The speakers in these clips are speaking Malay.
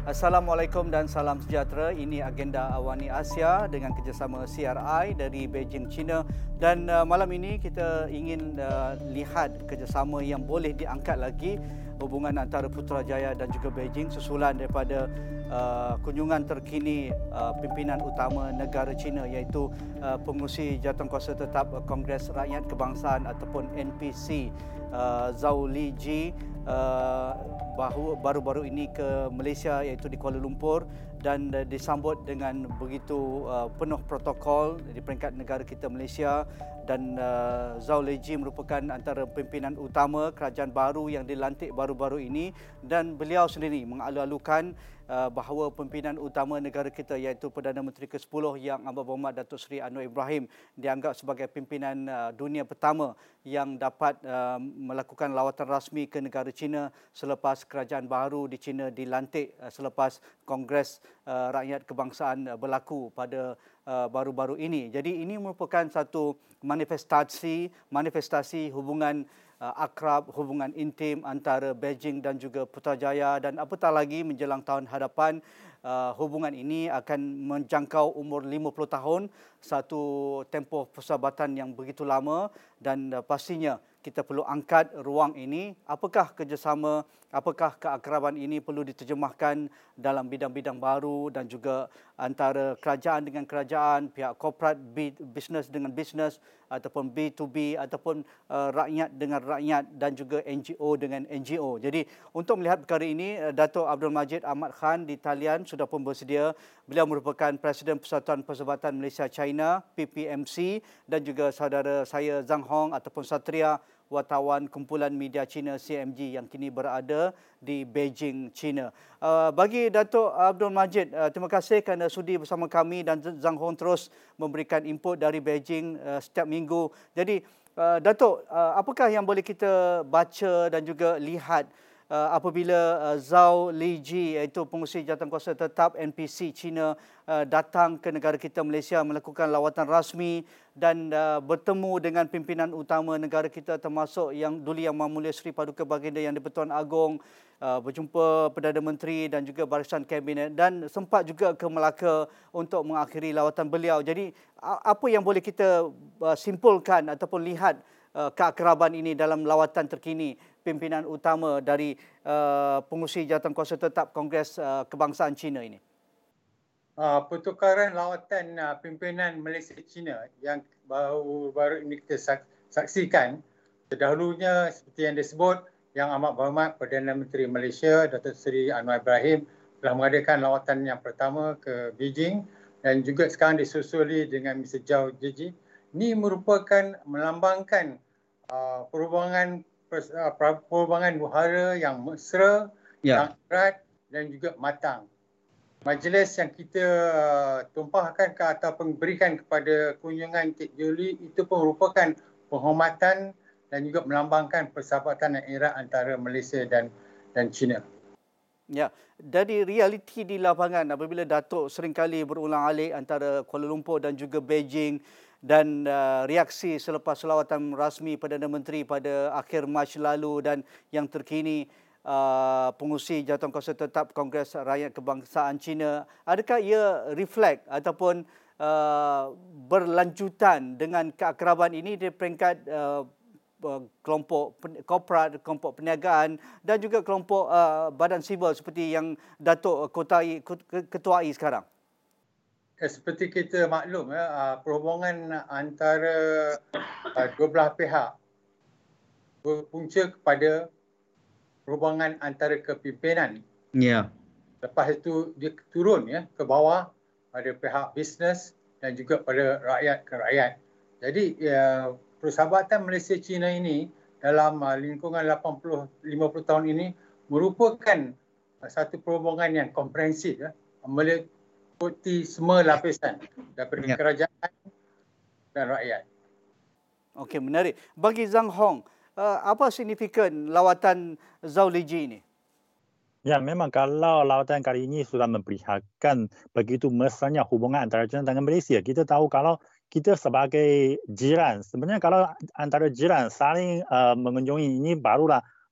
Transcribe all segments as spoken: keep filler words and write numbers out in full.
Assalamualaikum dan salam sejahtera. Ini agenda Awani Asia dengan kerjasama C R I dari Beijing, China. Dan uh, malam ini kita ingin uh, lihat kerjasama yang boleh diangkat lagi hubungan antara Putrajaya dan juga Beijing susulan daripada uh, kunjungan terkini uh, pimpinan utama negara China iaitu uh, Pengerusi Jawatankuasa Tetap Kongres Rakyat Kebangsaan ataupun N P C uh, Zhao Leji uh, bahu, baru-baru ini ke Malaysia iaitu di Kuala Lumpur dan uh, disambut dengan begitu uh, penuh protokol di peringkat negara kita Malaysia. Dan uh, Zhao Leji merupakan antara pimpinan utama kerajaan baru yang dilantik baru-baru ini dan beliau sendiri mengalu-alukan uh, bahawa pimpinan utama negara kita iaitu Perdana Menteri ke sepuluh yang Amat Berhormat Datuk Seri Anwar Ibrahim dianggap sebagai pimpinan uh, dunia pertama yang dapat uh, melakukan lawatan rasmi ke negara China selepas kerajaan baru di China dilantik uh, selepas Kongres uh, Rakyat Kebangsaan uh, berlaku pada uh, baru-baru ini. Jadi ini merupakan satu manifestasi manifestasi hubungan uh, akrab, hubungan intim antara Beijing dan juga Putrajaya, dan apatah lagi menjelang tahun hadapan uh, hubungan ini akan menjangkau umur lima puluh tahun, satu tempoh persahabatan yang begitu lama, dan uh, pastinya kita perlu angkat ruang ini. Apakah kerjasama, apakah keakraban ini perlu diterjemahkan dalam bidang-bidang baru dan juga antara kerajaan dengan kerajaan, pihak korporat, bisnes dengan bisnes, ataupun B to B, ataupun uh, rakyat dengan rakyat dan juga N G O dengan N G O. Jadi untuk melihat perkara ini, Dato' Abdul Majid Ahmad Khan di talian sudah pun bersedia. Beliau merupakan Presiden Persatuan Persahabatan Malaysia-China, P P M C, dan juga saudara saya Zhang Hong ataupun Satria, wartawan kumpulan media China C M G yang kini berada di Beijing, China. Uh, bagi Dato' Abdul Majid, uh, terima kasih kerana sudi bersama kami, dan Zhang Hong terus memberikan input dari Beijing uh, setiap minggu. Jadi, uh, Dato', uh, apakah yang boleh kita baca dan juga lihat Uh, apabila uh, Zhao Leji iaitu Pengerusi Jawatankuasa Tetap N P C China uh, datang ke negara kita Malaysia melakukan lawatan rasmi dan uh, bertemu dengan pimpinan utama negara kita termasuk yang Duli Yang Mahmulia Seri Paduka Baginda Yang di-Pertuan Agong, uh, berjumpa Perdana Menteri dan juga barisan kabinet, dan sempat juga ke Melaka untuk mengakhiri lawatan beliau. Jadi apa yang boleh kita uh, simpulkan ataupun lihat uh, keakraban ini dalam lawatan terkini pimpinan utama dari uh, Pengerusi Jawatankuasa Tetap Kongres uh, Kebangsaan China ini? Uh, pertukaran lawatan uh, pimpinan Malaysia-China yang baru-baru ini kita saksikan, terdahulunya seperti yang disebut, Yang Amat Berhormat Perdana Menteri Malaysia Datuk Seri Anwar Ibrahim telah mengadakan lawatan yang pertama ke Beijing, dan juga sekarang disusuli dengan Mister Zhao Leji. Ini merupakan melambangkan uh, perhubungan perhubungan buhara yang mesra, ya, yang erat dan juga matang. Majlis yang kita uh, tumpahkan ke ataupun berikan kepada kunjungan Encik Juli itu pun merupakan penghormatan dan juga melambangkan persahabatan yang erat antara Malaysia dan dan China. Ya, dari realiti di lapangan apabila Datuk seringkali berulang-alik antara Kuala Lumpur dan juga Beijing, dan uh, reaksi selepas lawatan rasmi Perdana Menteri pada akhir Mac lalu dan yang terkini uh, Pengerusi Jawatankuasa Tetap Kongres Rakyat Kebangsaan China, adakah ia reflect ataupun uh, berlanjutan dengan keakraban ini di peringkat uh, kelompok korporat, kelompok perniagaan dan juga kelompok uh, badan sivil seperti yang Datuk Kotai, ketuai sekarang? Seperti kita maklum, ya, perhubungan antara dua belah pihak berpunca kepada perhubungan antara kepimpinan. Ya. Lepas itu dia turun, ya, ke bawah pada pihak bisnes dan juga pada rakyat ke rakyat. Jadi ya, persahabatan Malaysia-China ini dalam lingkungan lapan puluh lima puluh tahun ini merupakan satu perhubungan yang komprehensif, ya, meliputi semua lapisan daripada ya, kerajaan dan rakyat. Okey, menarik. Bagi Zhang Hong, uh, apa signifikan lawatan Zhao Leji ini? Ya, memang kalau lawatan kali ini sudah memperlihatkan begitu mesranya hubungan antara China dengan Malaysia. Kita tahu kalau kita sebagai jiran, sebenarnya kalau antara jiran saling uh, mengunjungi ini barulah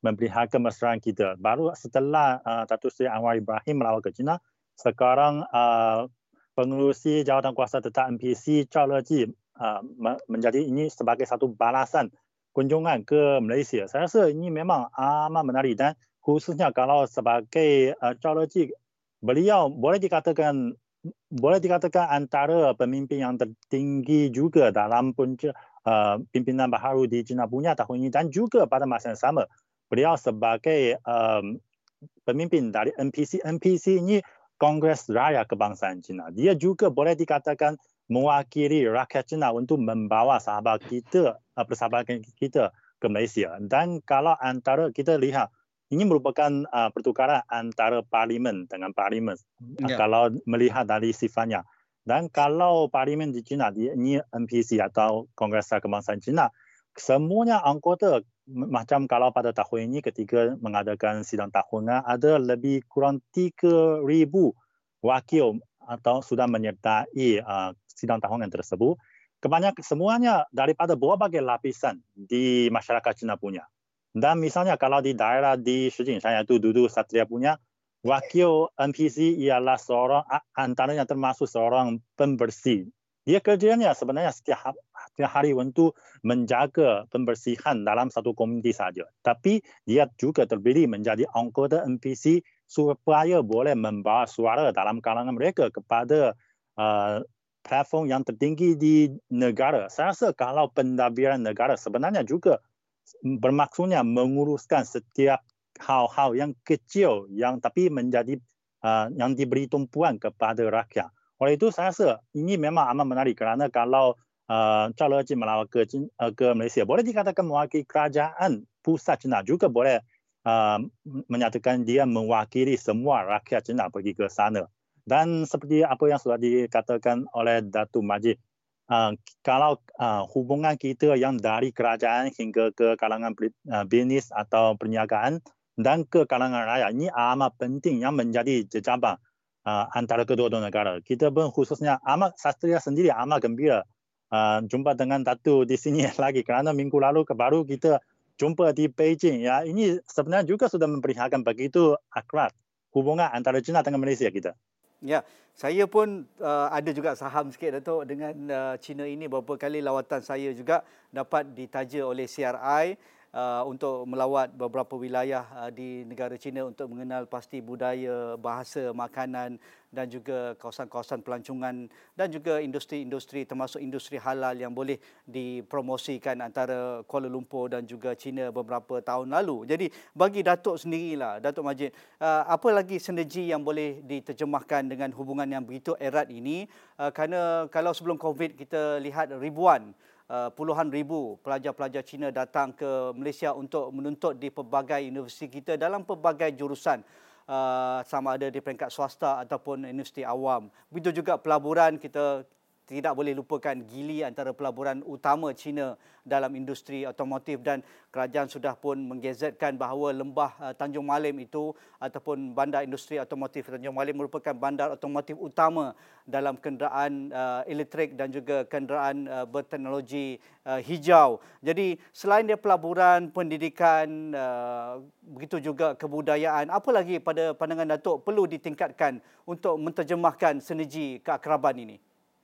memperlihatkan kemesraan kita. Baru setelah uh, Datuk Seri Anwar Ibrahim melawat ke China, sekarang uh, pengerusi jawatan kuasa tetap M P C Zhao Leji uh, menjadi ini sebagai satu balasan kunjungan ke Malaysia. Saya rasa ini memang amat menarik dan khususnya kalau sebagai uh, Zhao Leji, beliau boleh dikatakan boleh dikatakan antara pemimpin yang tertinggi juga dalam punca uh, pimpinan baharu di China punya tahun ini, dan juga pada masa yang sama beliau sebagai um, pemimpin dari M P C. M P C ini Kongres Raya Kebangsaan China. Dia juga boleh dikatakan mewakili rakyat China untuk membawa sahabat kita, uh, persahabatan kita ke Malaysia. Dan kalau antara kita lihat, ini merupakan uh, pertukaran antara parlimen dengan parlimen. Yeah. Kalau melihat dari sifatnya. Dan kalau parlimen di China, ini M P C atau Kongres Kebangsaan China, semuanya anggota, macam kalau pada tahun ini ketika mengadakan sidang tahunan, ada lebih kurang tiga ribu wakil atau sudah menyertai uh, sidang tahunan tersebut. Kebanyakan semuanya daripada berbagai lapisan di masyarakat China punya. Dan misalnya kalau di daerah di Shijingshan, iaitu duduk Satria punya, wakil M P C ialah seorang, antaranya termasuk seorang pembersih. Dia kerjanya sebenarnya setiap, setiap hari untuk menjaga pembersihan dalam satu komuniti saja. Tapi dia juga terpilih menjadi anggota M P C supaya boleh membawa suara dalam kalangan mereka kepada uh, platform yang tertinggi di negara. Saya rasa kalau pentadbiran negara sebenarnya juga bermaksudnya menguruskan setiap hal-hal yang kecil yang tapi menjadi uh, yang diberi tumpuan kepada rakyat. Oleh itu saya rasa ini memang amat menarik kerana kalau uh, Zhao Leji melawat ke, uh, ke Malaysia, boleh dikatakan mewakili kerajaan pusat China, juga boleh uh, menyatakan dia mewakili semua rakyat China pergi ke sana. Dan seperti apa yang sudah dikatakan oleh Datuk Majid, Uh, kalau uh, hubungan kita yang dari kerajaan hingga ke kalangan uh, bisnis atau perniagaan dan ke kalangan rakyat, ini amat penting yang menjadi jejaban uh, antara kedua-dua negara. Kita pun khususnya amat Satria sendiri amat gembira uh, jumpa dengan Datuk di sini lagi kerana minggu lalu baru kita jumpa di Beijing. Ya, ini sebenarnya juga sudah memperlihatkan begitu akrab hubungan antara China dengan Malaysia kita. Ya, saya pun uh, ada juga saham sikit Datuk dengan uh, China ini. Beberapa kali lawatan saya juga dapat ditaja oleh C R I uh, untuk melawat beberapa wilayah uh, di negara China untuk mengenal pasti budaya, bahasa, makanan dan juga kawasan-kawasan pelancongan dan juga industri-industri termasuk industri halal yang boleh dipromosikan antara Kuala Lumpur dan juga China beberapa tahun lalu. Jadi bagi Datuk sendirilah, Datuk Majid, uh, apa lagi sinergi yang boleh diterjemahkan dengan hubungan yang begitu erat ini? Uh, kerana kalau sebelum COVID kita lihat ribuan Uh, puluhan ribu pelajar-pelajar Cina datang ke Malaysia untuk menuntut di pelbagai universiti kita dalam pelbagai jurusan, uh, sama ada di peringkat swasta ataupun universiti awam. Begitu juga pelaburan, kita tidak boleh lupakan gili antara pelaburan utama China dalam industri otomotif, dan kerajaan sudah pun menggazetkan bahawa lembah uh, Tanjung Malim itu ataupun bandar industri otomotif Tanjung Malim merupakan bandar otomotif utama dalam kenderaan uh, elektrik dan juga kenderaan uh, berteknologi uh, hijau. Jadi selain dia pelaburan, pendidikan, uh, begitu juga kebudayaan, apa lagi pada pandangan Datuk perlu ditingkatkan untuk menterjemahkan sinergi keakraban ini?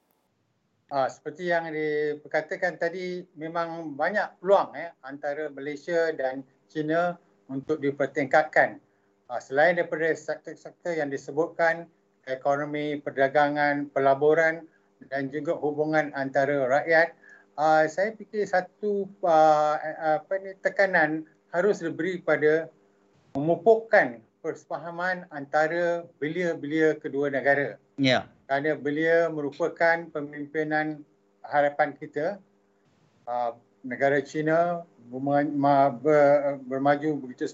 Ah, seperti yang dikatakan tadi, memang banyak peluang eh, antara Malaysia dan China untuk dipertingkatkan. Ah, selain daripada sektor-sektor yang disebutkan, ekonomi, perdagangan, pelaburan dan juga hubungan antara rakyat, ah, saya fikir satu ah, apa ni, tekanan harus diberi pada memupukkan persefahaman antara belia-belia kedua negara. Ya. Yeah. Kerana belia merupakan pemimpinan harapan kita. Uh, negara China bermaju begitu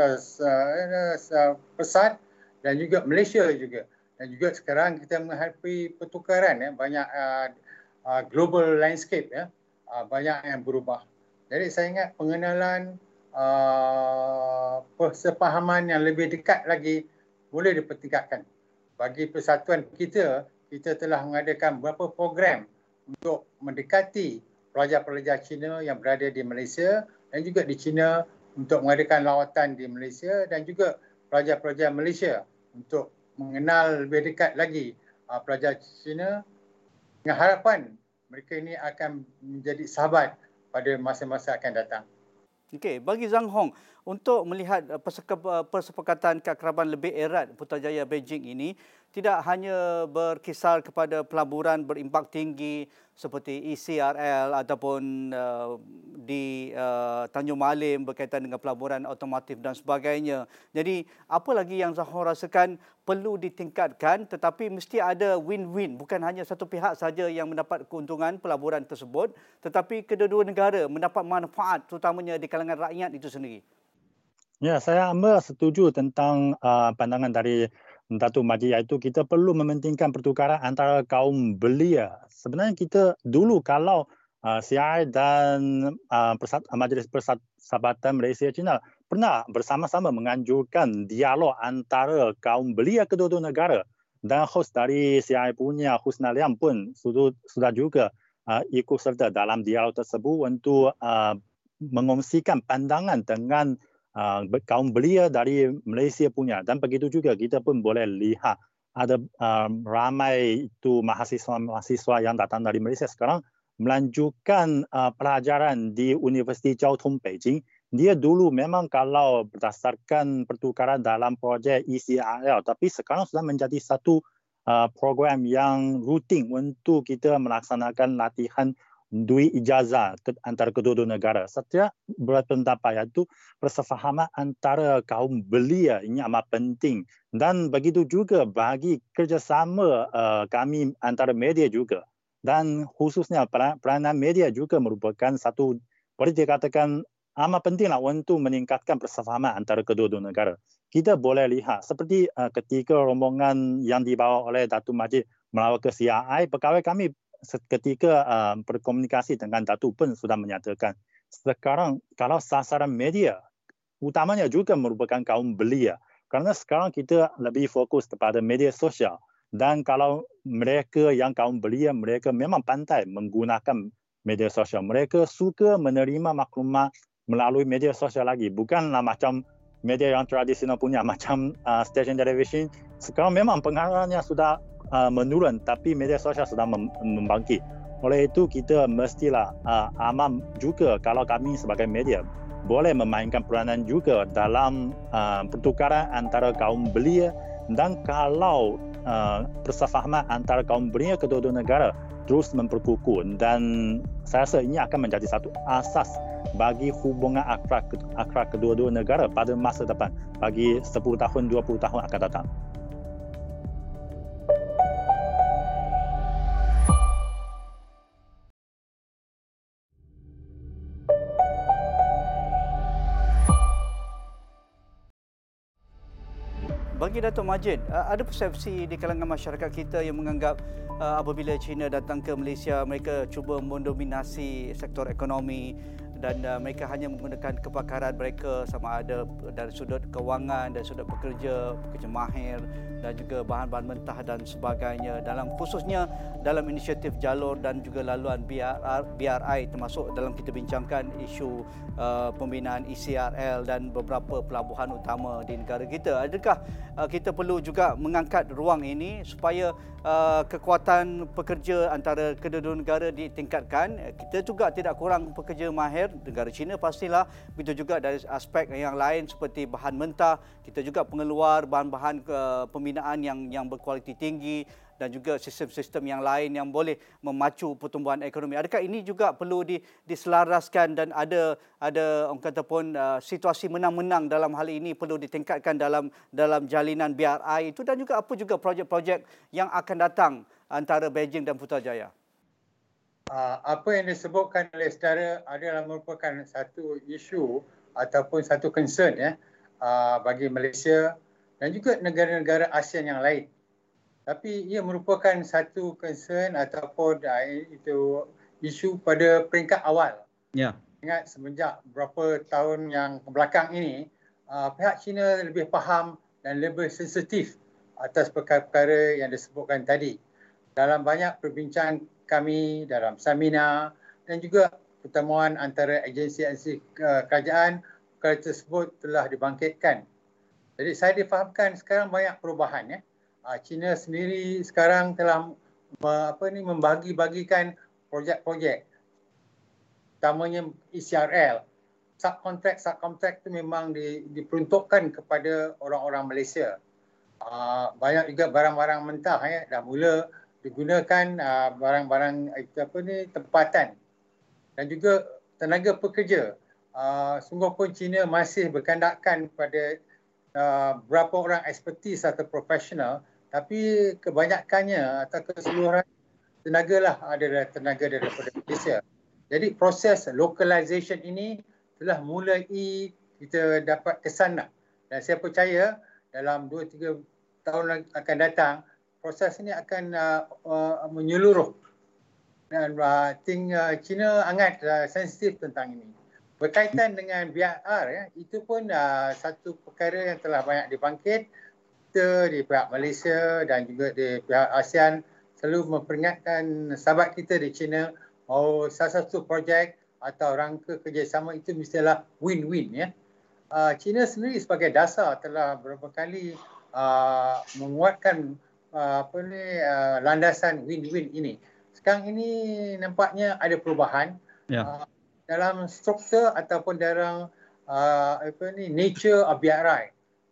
pesat dan juga Malaysia juga. Dan juga sekarang kita menghadapi pertukaran ya, banyak uh, uh, global landscape ya, uh, banyak yang berubah. Jadi saya ingat pengenalan uh, persefahaman yang lebih dekat lagi boleh dipertingkatkan. Bagi persatuan kita, kita telah mengadakan beberapa program untuk mendekati pelajar-pelajar Cina yang berada di Malaysia dan juga di China untuk mengadakan lawatan di Malaysia dan juga pelajar-pelajar Malaysia untuk mengenal lebih dekat lagi uh, pelajar Cina dengan harapan mereka ini akan menjadi sahabat pada masa-masa akan datang. Okey, bagi Zhang Hong, untuk melihat persepakatan keakraban lebih erat Putrajaya Beijing ini tidak hanya berkisar kepada pelaburan berimpak tinggi seperti E C R L ataupun uh, di uh, Tanjung Malim berkaitan dengan pelaburan otomotif dan sebagainya. Jadi, apa lagi yang Zhang Hong rasakan perlu ditingkatkan, tetapi mesti ada win-win. Bukan hanya satu pihak saja yang mendapat keuntungan pelaburan tersebut, tetapi kedua-dua negara mendapat manfaat terutamanya di kalangan rakyat itu sendiri. Ya, saya amat setuju tentang uh, pandangan dari Datuk Majid, iaitu kita perlu mementingkan pertukaran antara kaum belia. Sebenarnya kita dulu kalau uh, C R I dan uh, Persat, Majlis Persahabatan Malaysia China pernah bersama-sama menganjurkan dialog antara kaum belia kedua-dua negara, dan hos dari C R I punya Husna Liam pun sudah, sudah juga uh, ikut serta dalam dialog tersebut untuk uh, mengongsikan pandangan dengan Uh, kaum belia dari Malaysia punya, dan begitu juga kita pun boleh lihat ada uh, ramai itu mahasiswa-mahasiswa yang datang dari Malaysia sekarang melanjutkan uh, pelajaran di Universiti Jiao Tong Beijing. Dia dulu memang kalau berdasarkan pertukaran dalam projek E C R L, tapi sekarang sudah menjadi satu uh, program yang rutin untuk kita melaksanakan latihan duit ijazah antara kedua-dua negara. Saya berpendapat iaitu persefahaman antara kaum belia ini amat penting, dan begitu juga bagi kerjasama uh, kami antara media juga, dan khususnya peranan media juga merupakan satu, boleh dikatakan amat pentinglah untuk meningkatkan persefahaman antara kedua-dua negara. Kita boleh lihat seperti uh, ketika rombongan yang dibawa oleh Datuk Majid melawat ke C R I, pegawai kami ketika uh, berkomunikasi dengan Datuk pun sudah menyatakan sekarang kalau sasaran media utamanya juga merupakan kaum belia, kerana sekarang kita lebih fokus kepada media sosial, dan kalau mereka yang kaum belia, mereka memang pandai menggunakan media sosial, mereka suka menerima maklumat melalui media sosial lagi, bukanlah macam media yang tradisional punya macam uh, stesen televisyen. Sekarang memang pengaruhnya sudah Uh, menurun, tapi media sosial sedang mem- membangkit. Oleh itu kita mestilah uh, aman juga kalau kami sebagai media boleh memainkan peranan juga dalam uh, pertukaran antara kaum belia, dan kalau uh, persefahaman antara kaum belia kedua-dua negara terus memperkukuh, dan saya rasa ini akan menjadi satu asas bagi hubungan akrab, akrab kedua-dua negara pada masa depan, bagi sepuluh tahun, dua puluh tahun akan datang. Bagi Datuk Majid, ada persepsi di kalangan masyarakat kita yang menganggap uh, apabila China datang ke Malaysia, mereka cuba mendominasi sektor ekonomi, dan uh, mereka hanya menggunakan kepakaran mereka sama ada dari sudut kewangan, dari sudut pekerja, pekerja mahir, dan juga bahan-bahan mentah dan sebagainya, dalam khususnya dalam inisiatif jalur dan juga laluan B R I, termasuk dalam kita bincangkan isu uh, pembinaan E C R L dan beberapa pelabuhan utama di negara kita. Adakah uh, kita perlu juga mengangkat ruang ini supaya uh, kekuatan pekerja antara kedua-dua negara ditingkatkan? Kita juga tidak kurang pekerja mahir, negara China pastilah, begitu juga dari aspek yang lain seperti bahan mentah, kita juga pengeluar bahan-bahan uh, pembinaan yang yang berkualiti tinggi, dan juga sistem-sistem yang lain yang boleh memacu pertumbuhan ekonomi. Adakah ini juga perlu di, diselaraskan, dan ada ada orang kata pun uh, situasi menang-menang dalam hal ini perlu ditingkatkan dalam dalam jalinan B R I itu, dan juga apa juga projek-projek yang akan datang antara Beijing dan Putrajaya? Uh, apa yang disebutkan oleh saudara adalah merupakan satu isu ataupun satu concern ya uh, bagi Malaysia dan juga negara-negara ASEAN yang lain. Tapi ia merupakan satu concern ataupun uh, itu isu pada peringkat awal. Ya. Ingat semenjak beberapa tahun yang belakang ini, uh, pihak China lebih faham dan lebih sensitif atas perkara-perkara yang disebutkan tadi. Dalam banyak perbincangan kami dalam seminar dan juga pertemuan antara agensi-agensi uh, kerajaan perkara tersebut telah dibangkitkan. Jadi saya difahamkan sekarang banyak perubahan ya. China sendiri sekarang telah apa ni membagi-bagikan projek-projek, utamanya E C R L. Subkontrak subkontrak itu memang di, diperuntukkan kepada orang-orang Malaysia. Uh, banyak juga barang-barang mentah ya dah mula digunakan, uh, barang-barang apa ni tempatan dan juga tenaga pekerja. Uh, sungguh pun China masih berkandakkan pada uh, berapa orang ekspertis atau profesional, tapi kebanyakannya atau keseluruhan tenaga lah adalah tenaga daripada Malaysia. Jadi proses localization ini telah mulai kita dapat kesan lah. Dan saya percaya dalam dua tiga tahun akan datang, proses ini akan uh, uh, menyeluruh. Dan uh, think, uh, China sangat uh, sensitif tentang ini. Berkaitan dengan B R R, ya, itu pun uh, satu perkara yang telah banyak dibangkit. Kita di pihak Malaysia dan juga di pihak ASEAN selalu memperingatkan sahabat kita di China bahawa salah satu projek atau rangka kerjasama itu mestilah win-win. Ya. Uh, China sendiri sebagai dasar telah beberapa kali uh, menguatkan uh, apa ni, uh, landasan win-win ini. Sekarang ini nampaknya ada perubahan ya. uh, dalam struktur ataupun dalam uh, apa ni, nature of B R I.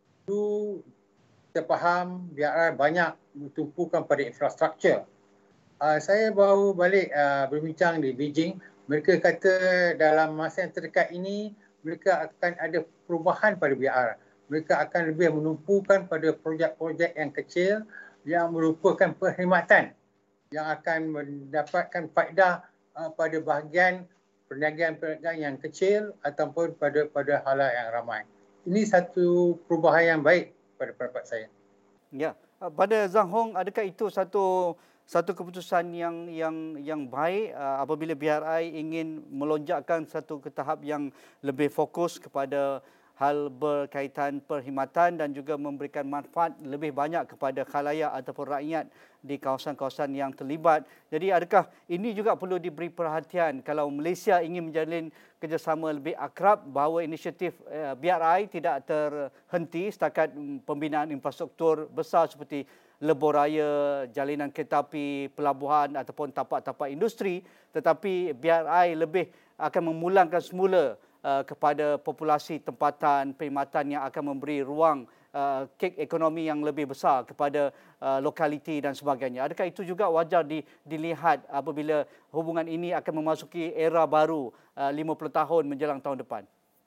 Itu kita faham B R I banyak bertumpukan pada infrastruktur. Uh, saya baru balik uh, berbincang di Beijing. Mereka kata dalam masa yang terdekat ini mereka akan ada perubahan pada B R. Mereka akan lebih menumpukan pada projek-projek yang kecil yang merupakan perkhidmatan yang akan mendapatkan faedah uh, pada bahagian perniagaan-perniagaan yang kecil ataupun pada pada halayak yang ramai. Ini satu perubahan yang baik pada pendapat saya. Ya, pada Zhang Hong, adakah itu satu satu keputusan yang yang yang baik uh, apabila B R I ingin melonjakkan satu ke tahap yang lebih fokus kepada hal berkaitan perkhidmatan dan juga memberikan manfaat lebih banyak kepada khalayak ataupun rakyat di kawasan-kawasan yang terlibat. Jadi adakah ini juga perlu diberi perhatian kalau Malaysia ingin menjalin kerjasama lebih akrab, bahawa inisiatif uh, B R I tidak terhenti setakat pembinaan infrastruktur besar seperti lebuh raya, jalinan kereta api, pelabuhan ataupun tapak-tapak industri, tetapi B R I lebih akan memulangkan semula uh, kepada populasi tempatan, perkhidmatan yang akan memberi ruang uh, kek ekonomi yang lebih besar kepada uh, lokaliti dan sebagainya. Adakah itu juga wajar di, dilihat apabila hubungan ini akan memasuki era baru uh, lima puluh tahun menjelang tahun depan?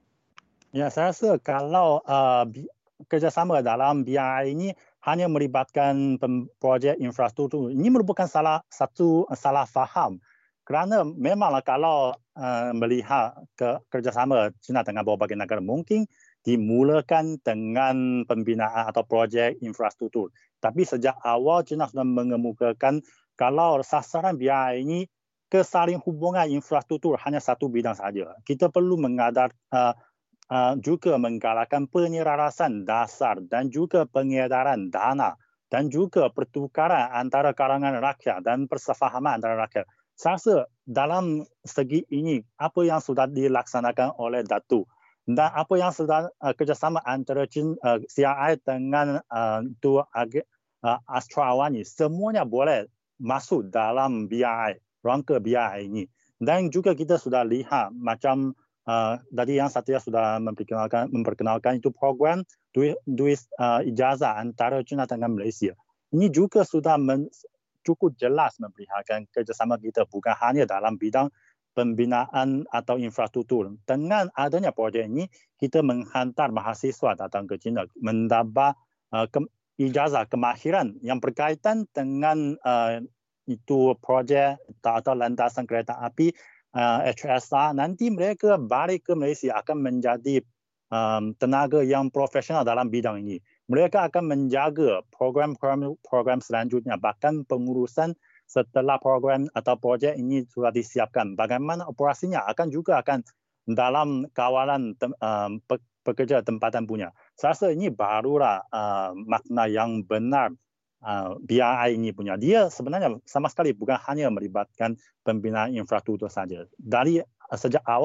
Ya, saya rasa kalau uh, kerjasama dalam B R I ini hanya melibatkan projek infrastruktur, ini merupakan salah satu salah faham. Kerana memanglah kalau uh, melihat ke, kerjasama China dengan berbagai negara, mungkin dimulakan dengan pembinaan atau projek infrastruktur. Tapi sejak awal China sudah mengemukakan kalau sasaran B R I ini kesaling hubungan infrastruktur hanya satu bidang saja. Kita perlu mengadar uh, Uh, juga menggalakkan penyelarasan dasar dan juga pengedaran dana dan juga pertukaran antara kalangan rakyat dan persefahaman antara rakyat. Saya rasa dalam segi ini apa yang sudah dilaksanakan oleh Datuk dan apa yang sudah uh, kerjasama antara China, uh, C R I dengan uh, dua uh, Astra Awani, semuanya boleh masuk dalam B R I, rangka B R I ini. Dan juga kita sudah lihat macam Uh, tadi yang Satya sudah memperkenalkan, memperkenalkan itu program duit, duit uh, ijazah antara China dengan Malaysia. Ini juga sudah men, cukup jelas memperlihatkan kerjasama kita bukan hanya dalam bidang pembinaan atau infrastruktur. Dengan adanya projek ini, kita menghantar mahasiswa datang ke China mendapat uh, ke, ijazah kemahiran yang berkaitan dengan uh, itu projek atau landasan kereta api Uh, H S R. Nanti mereka balik ke Malaysia akan menjadi um, tenaga yang profesional dalam bidang ini. Mereka akan menjaga program-program program selanjutnya, bahkan pengurusan setelah program atau projek ini sudah disiapkan. Bagaimana operasinya akan juga akan dalam kawalan tem, um, pe, pekerja tempatan punya. Saya rasa ini barulah uh, makna yang benar Uh, B R I ini punya. Dia sebenarnya sama sekali bukan hanya melibatkan pembinaan infrastruktur saja. Dari uh, sejak awal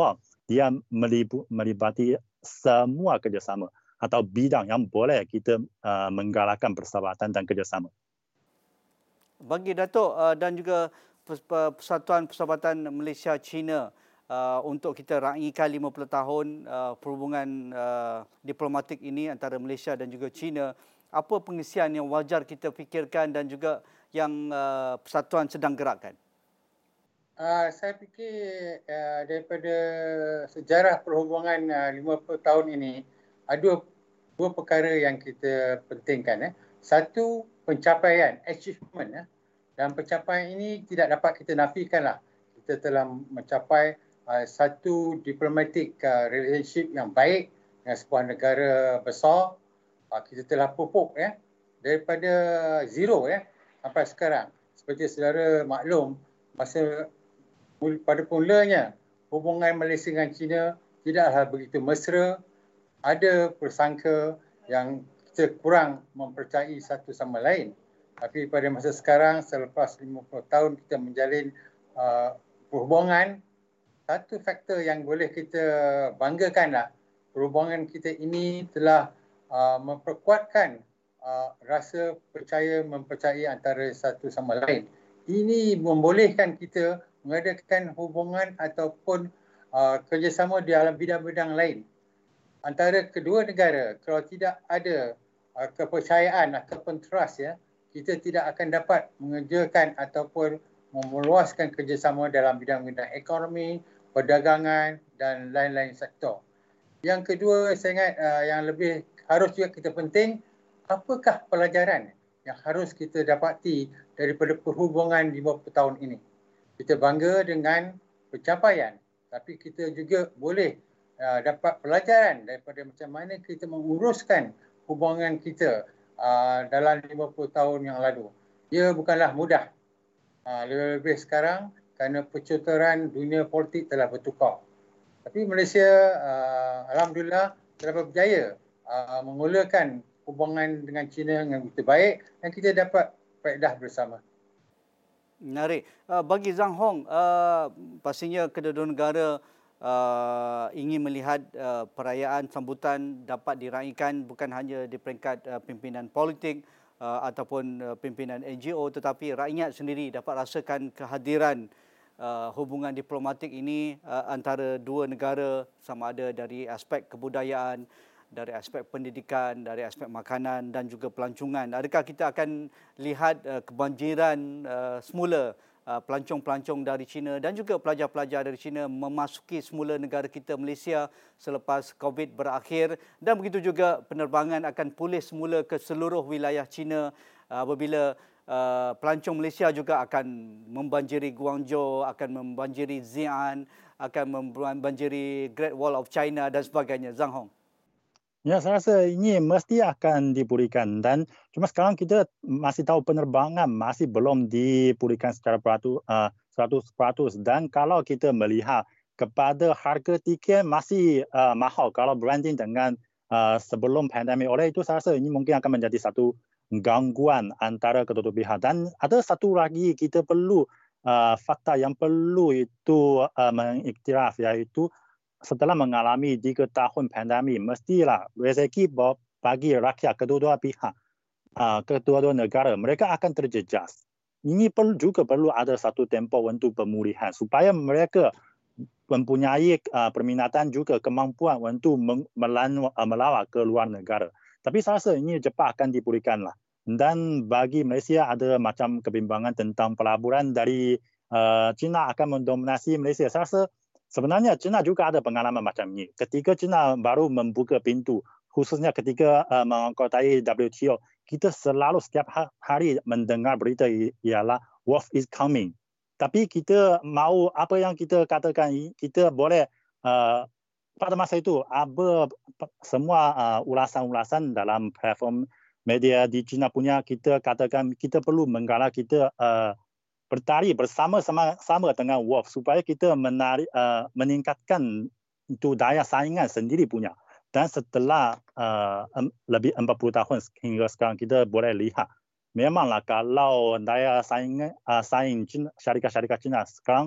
dia melibu, melibati semua kerjasama atau bidang yang boleh kita uh, menggalakkan persahabatan dan kerjasama. Bagi Datuk uh, dan juga Persatuan Persahabatan Malaysia China uh, untuk kita raikan lima puluh tahun uh, perhubungan uh, diplomatik ini antara Malaysia dan juga China, apa pengisian yang wajar kita fikirkan dan juga yang uh, persatuan sedang gerakkan? Uh, saya fikir uh, daripada sejarah perhubungan uh, lima puluh tahun ini, ada dua, dua perkara yang kita pentingkan. Eh. Satu, pencapaian, achievement. Eh. Dan pencapaian ini tidak dapat kita nafikan lah. Kita telah mencapai uh, satu diplomatic uh, relationship yang baik dengan sebuah negara besar. Uh, kita telah pupuk ya, daripada zero ya, sampai sekarang. Seperti saudara maklum, masa pada mulanya hubungan Malaysia dengan China tidaklah begitu mesra, ada persangka yang kita kurang mempercayai satu sama lain. Tapi pada masa sekarang, selepas lima puluh tahun kita menjalin uh, perhubungan, satu faktor yang boleh kita banggakanlah, perhubungan kita ini telah uh, memperkuatkan uh, rasa percaya mempercayai antara satu sama lain. Ini membolehkan kita mengadakan hubungan ataupun uh, kerjasama di dalam bidang-bidang lain. Antara kedua negara, kalau tidak ada uh, kepercayaan ataupun trust, ya, kita tidak akan dapat mengerjakan ataupun meluaskan kerjasama dalam bidang-bidang ekonomi, perdagangan dan lain-lain sektor. Yang kedua, saya ingat uh, yang lebih harus juga kita penting, apakah pelajaran yang harus kita dapati daripada perhubungan lima puluh tahun ini. Kita bangga dengan pencapaian, tapi kita juga boleh uh, dapat pelajaran daripada macam mana kita menguruskan hubungan kita uh, dalam lima puluh tahun yang lalu. Ia bukanlah mudah. Uh, lebih-lebih sekarang kerana percutiran dunia politik telah bertukar. Tapi Malaysia, uh, Alhamdulillah, telah berjaya uh, memulakan hubungan dengan China yang begitu baik dan kita dapat faedah bersama. Menarik. Uh, bagi Zhang Hong, uh, pastinya kedua-dua negara uh, ingin melihat uh, perayaan sambutan dapat diraikan bukan hanya di peringkat uh, pimpinan politik uh, ataupun uh, pimpinan N G O, tetapi rakyat sendiri dapat rasakan kehadiran uh, hubungan diplomatik ini uh, antara dua negara, sama ada dari aspek kebudayaan, dari aspek pendidikan, dari aspek makanan dan juga pelancongan. Adakah kita akan lihat uh, kebanjiran uh, semula uh, pelancong-pelancong dari China dan juga pelajar-pelajar dari China memasuki semula negara kita Malaysia selepas COVID berakhir, dan begitu juga penerbangan akan pulih semula ke seluruh wilayah China uh, apabila uh, pelancong Malaysia juga akan membanjiri Guangzhou, akan membanjiri Xi'an, akan membanjiri Great Wall of China dan sebagainya. Zhang Hong. Ya, saya rasa ini mesti akan dipulihkan, dan cuma sekarang kita masih tahu penerbangan masih belum dipulihkan secara peratus, uh, seratus peratus, dan kalau kita melihat kepada harga tiket masih uh, mahal kalau berbanding dengan uh, sebelum pandemik. Oleh itu saya rasa ini mungkin akan menjadi satu gangguan antara kedua-dua pihak. Dan ada satu lagi kita perlu uh, fakta yang perlu itu uh, mengiktiraf, iaitu setelah mengalami tiga tahun pandemi, mestilah rezeki bagi rakyat kedua-dua pihak, uh, kedua-dua negara, mereka akan terjejas. Ini perlu, juga perlu ada satu tempoh untuk pemulihan supaya mereka mempunyai uh, permintaan juga kemampuan untuk melan- uh, melawat ke luar negara. Tapi saya rasa ini cepat akan dipulihkanlah. Dan bagi Malaysia ada macam kebimbangan tentang pelaburan dari uh, China akan mendominasi Malaysia. Saya rasa sebenarnya China juga ada pengalaman macam ini. Ketika China baru membuka pintu, khususnya ketika uh, menganggotai W T O, kita selalu setiap hari mendengar berita ialah war is coming. Tapi kita mau apa yang kita katakan, kita boleh uh, pada masa itu apa semua uh, ulasan-ulasan dalam platform media di China punya, kita katakan kita perlu menggalak kita uh, bertari bersama-sama sama dengan W O F supaya kita menarik, uh, meningkatkan itu daya saingan sendiri punya. Dan setelah uh, lebih empat puluh tahun hingga sekarang, kita boleh lihat memanglah kalau daya saing, uh, saing China, syarikat-syarikat China sekarang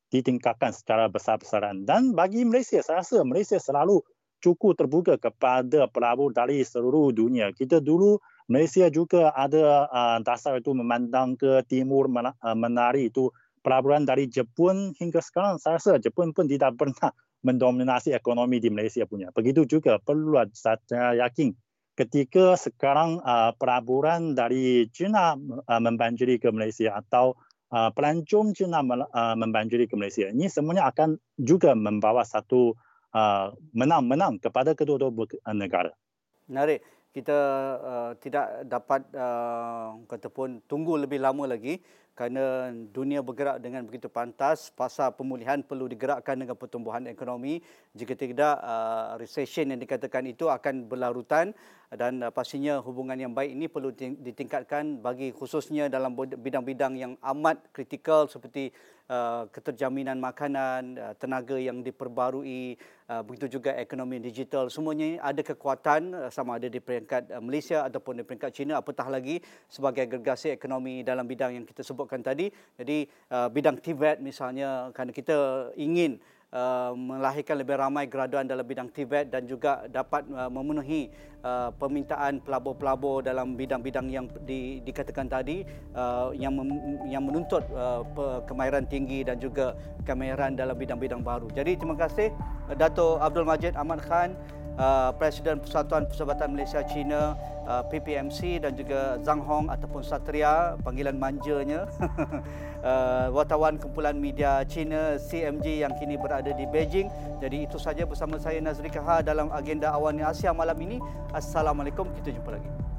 ditingkatkan secara besar-besaran. Dan bagi Malaysia, saya rasa Malaysia selalu cukup terbuka kepada pelabur dari seluruh dunia. Kita dulu Malaysia juga ada uh, dasar itu memandang ke timur uh, menari itu pelaburan dari Jepun. Hingga sekarang saya rasa Jepun pun tidak pernah mendominasi ekonomi di Malaysia punya. Begitu juga perlu saya yakin ketika sekarang uh, pelaburan dari China uh, membanjiri ke Malaysia atau uh, pelancong China uh, membanjiri ke Malaysia. Ini semuanya akan juga membawa satu uh, menang-menang kepada kedua-dua negara. Menarik. Kita uh, tidak dapat uh, kata pun tunggu lebih lama lagi kerana dunia bergerak dengan begitu pantas. Pasar pemulihan perlu digerakkan dengan pertumbuhan ekonomi. Jika tidak, uh, recession yang dikatakan itu akan berlarutan dan uh, pastinya hubungan yang baik ini perlu ditingkatkan bagi khususnya dalam bidang-bidang yang amat kritikal seperti uh, keterjaminan makanan, uh, tenaga yang diperbarui, uh, begitu juga ekonomi digital. Semuanya ada kekuatan uh, sama ada di peringkat uh, Malaysia ataupun di peringkat China, apatah lagi sebagai agregasi ekonomi dalam bidang yang kita sebutkan tadi. Jadi uh, bidang T V E T misalnya, kerana kita ingin Uh, melahirkan lebih ramai graduan dalam bidang T V E T dan juga dapat uh, memenuhi uh, permintaan pelabur-pelabur dalam bidang-bidang yang di, dikatakan tadi uh, yang mem, yang menuntut uh, kemahiran tinggi dan juga kemahiran dalam bidang-bidang baru. Jadi terima kasih uh, Dato' Abdul Majid Ahmad Khan, uh, Presiden Persatuan Persahabatan Malaysia China, uh, P P M C, dan juga Zhang Hong ataupun Satria, panggilan manjanya. Uh, wartawan kumpulan media China C M G yang kini berada di Beijing. Jadi itu saja bersama saya Nazri Kahar dalam agenda Awani Asia malam ini. Assalamualaikum, kita jumpa lagi.